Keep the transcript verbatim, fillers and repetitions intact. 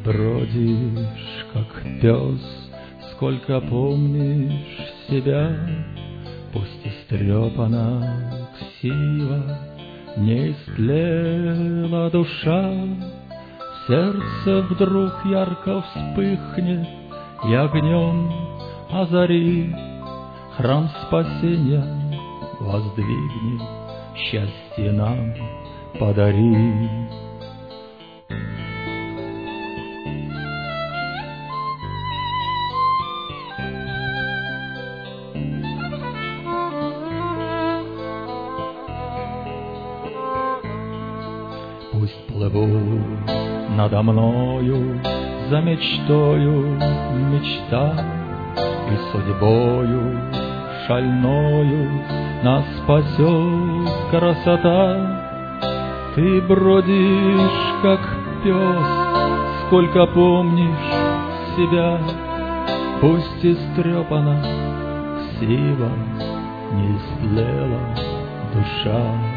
бродишь, как пес, сколько помнишь себя, пусть истрепана ксива, не истлела душа, сердце вдруг ярко вспыхнет и огнем озари, храм спасения воздвигни, счастье нам подари. Пусть плыву надо мною за мечтою мечта, и судьбою шальною нас спасет красота. Ты бродишь, как пес, сколько помнишь себя, пусть истрепана ксива, не истлела душа.